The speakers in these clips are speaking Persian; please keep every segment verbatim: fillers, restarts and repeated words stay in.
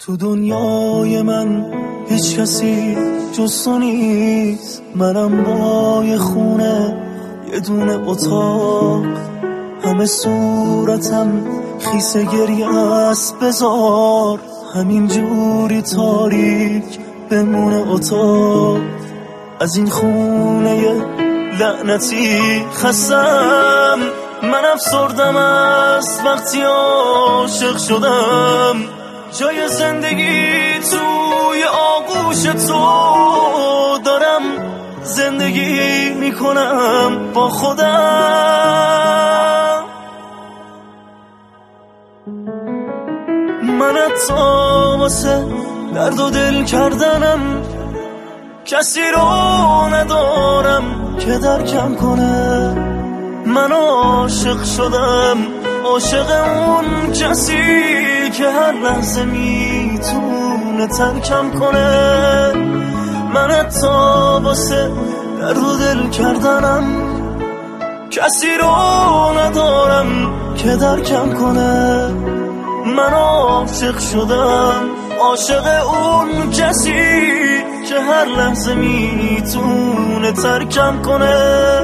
تو دنیای من هیچ کسی جز تو نیست. منم با یه خونه یه دونه اتاق، همه صورتم خیس گریه است. بذار همین جوری تاریک بمونه اتاق. از این خونه لعنتی خستم، من افسردم از وقتی عاشق شدم. جای زندگی توی آغوش تو دارم، زندگی میکنم با خودم. من حتی واسه درد و دل کردنم کسی رو ندارم که درکم کنه. من عاشق شدم، عاشق اون کسی که هر لحظه میتونه ترکم کنه. من حتی واسه درد و دل کردنم کسی رو ندارم که درکم کنه. من عاشق شدم، عاشق اون کسی که هر لحظه میتونه ترکم کنه.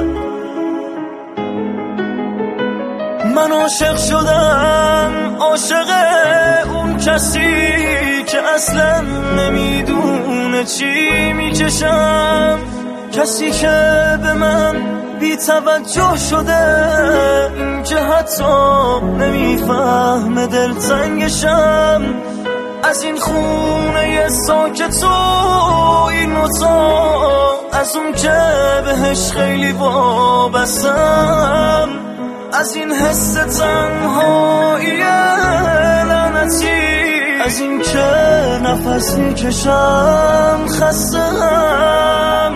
من عاشق شدم، عاشق اون کسی که اصلا نمیدونه چی میکشم. کسی که به من بی توجه شده، این که حتی نمیفهمه دلتنگشم. از این خونه ساکت و این اتاق، از اون که بهش خیلی وابستم، از این حس تنهایی لعنتی، از این که نفس میکشم خستم.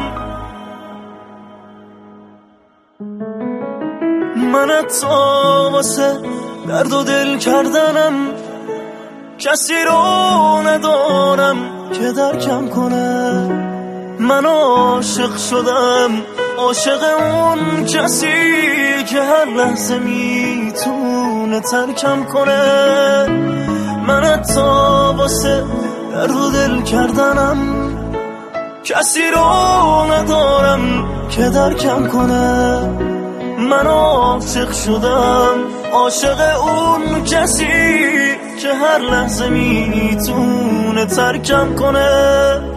من حتی واسه درد و دل کردنم کسی رو ندارم که درکم کنه. من عاشق شدم، عاشق اون کسی که هر لحظه میتونه ترکم کنه. من حتی واسه درد و دل کردنم کسی رو ندارم که درکم کنه. من عاشق شدم، عاشق اون کسی که هر لحظه میتونه ترکم کنه.